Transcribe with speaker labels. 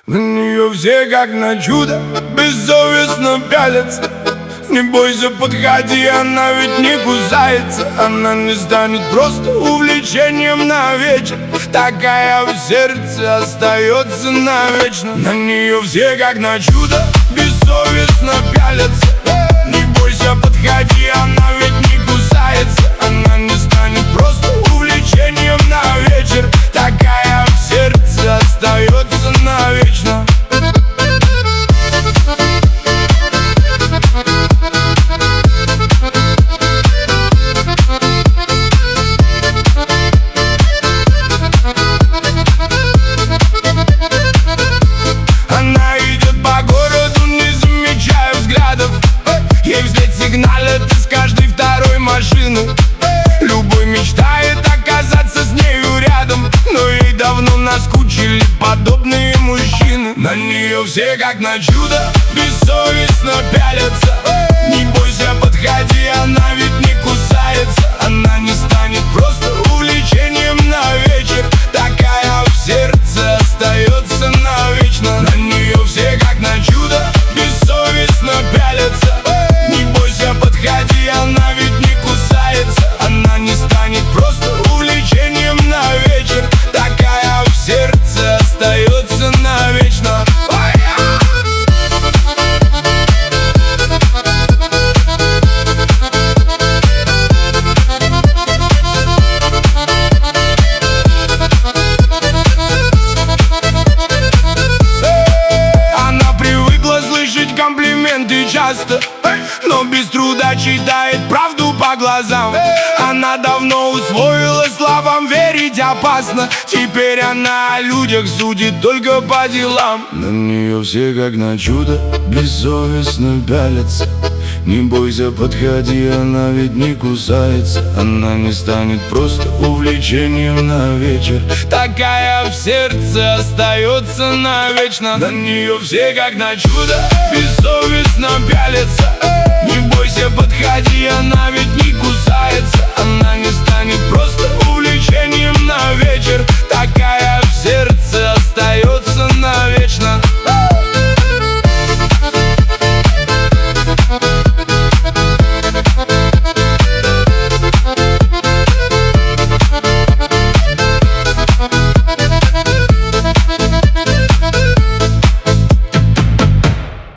Speaker 1: На нее все как на чудо бессовестно пялятся. Не бойся, подходи, она ведь не кусается. Она не станет просто увлечением на вечер. Такая в сердце остается навечно. На нее все как на чудо бессовестно пялятся. Не бойся, подходи, она ведь не кусается. Она не станет просто увлечением на вечер. Такая в сердце остается навечно. Она идет по городу, не замечая взглядов. Ей вслед сигналят из каждой второй машины. Любой мечтает оказаться с нею рядом, но ей давно наскучили подобные мужчины. На нее все как на чудо бессовестно пялятся. Не бойся, подходи, она ведь не кусается. Она не станет просто увлечением на вечер. Такая в сердце остается навечно. На нее все как на чудо бессовестно пялятся. Не бойся, подходи, она ведь не кусается. Она не станет просто увлечением на вечер. Такая в сердце остается навечно. Комплименты часто, но без труда читает правду по глазам. Она давно усвоила, словам верить опасно. Теперь она о людях судит только по делам. На нее все как на чудо бессовестно пялятся. Не бойся, подходи, она ведь не кусается. Она не станет просто увлечением на вечер. Такая в сердце остается навечно. На нее все как на чудо бессовестно пялятся. Не бойся, подходи, она ведь не кусается.